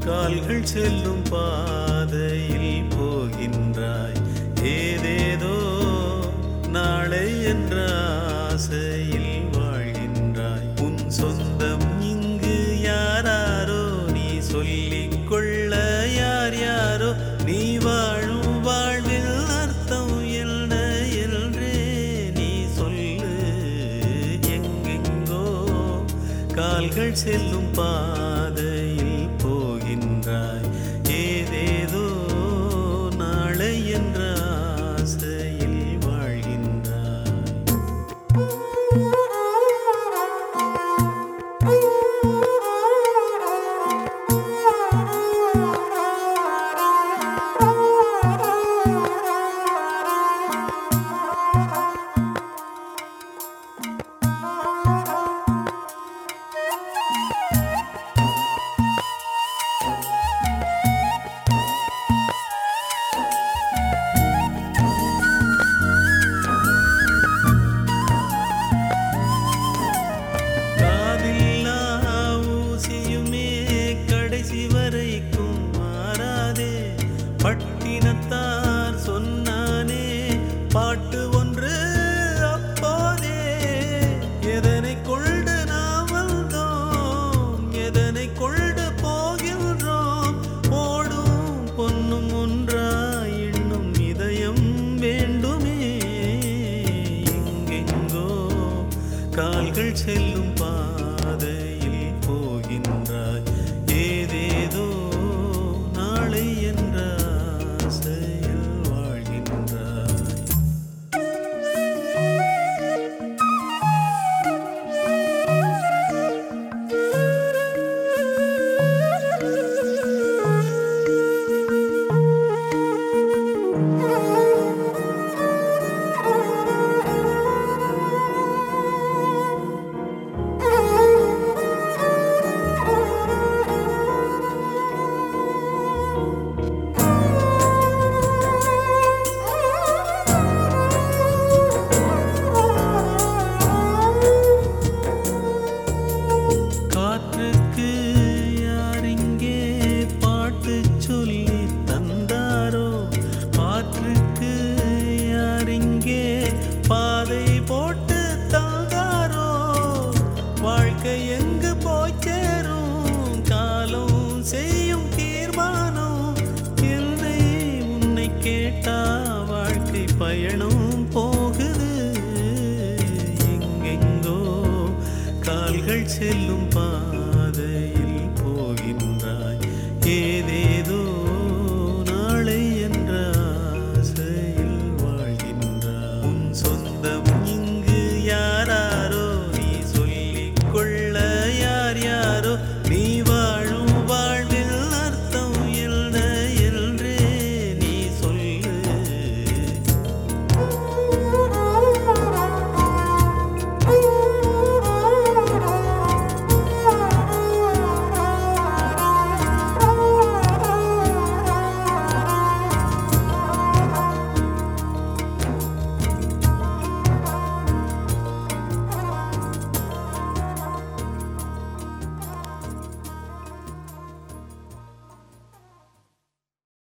கால்கள் செல்லும் பாதையில் போகின்றாய். ஏதேதோ நாளை என்ற ஆசையில் வாழ்கின்றாய். உன் சொந்தம் இங்கு யாராரோ நீ சொல்லிக் கொள்ள யார் யாரோ. நீ வாழும் வாழ்வில் அர்த்தம் என்ன என்றே நீ சொல்லு. எங்கெங்கோ கால்கள் செல்லும் பாதையில் போகின்றாய். ஏதேதோ நாளை என்ற ஆசையில் வாழ்கின்றாய். வரைக்கும் மாறாதே பட்டினத்தார் சொன்னானே பாட்டு ஒன்று அப்போதே. எதனை கொண்டு நாம் வந்தோம், எதனை கொண்டு போகின்றோம். ஓடும் பொன்னும் ஒன்றாய் இன்னும் இதயம் வேண்டுமே. எங்கெங்கோ கால்கள் செல்லும் பாதையில் போகின்றாய். ஏதேதோ நாளை என்ற ஆசையில் வாழ்கின்றாய். காற்றுக்கு யாரிங்கே பாட்டு சொல்லி தந்தாரோ, காற்றுக்கு யாரிங்கே பாதை போட்டு தந்தாரோ. வாழ்க்கை எங்கு போய் சேரும் காலம் செய்யும் தீர்மானம். என்னை உன்னை கேட்டா வாழ்க்கை பயணம் போகுது. எங்கெங்கோ கால்கள் செல்லும்